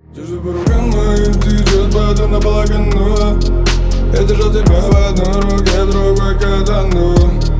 Держу по рукам моим, течет потом наполовину. Я держал тебя в одной руке, другой катану.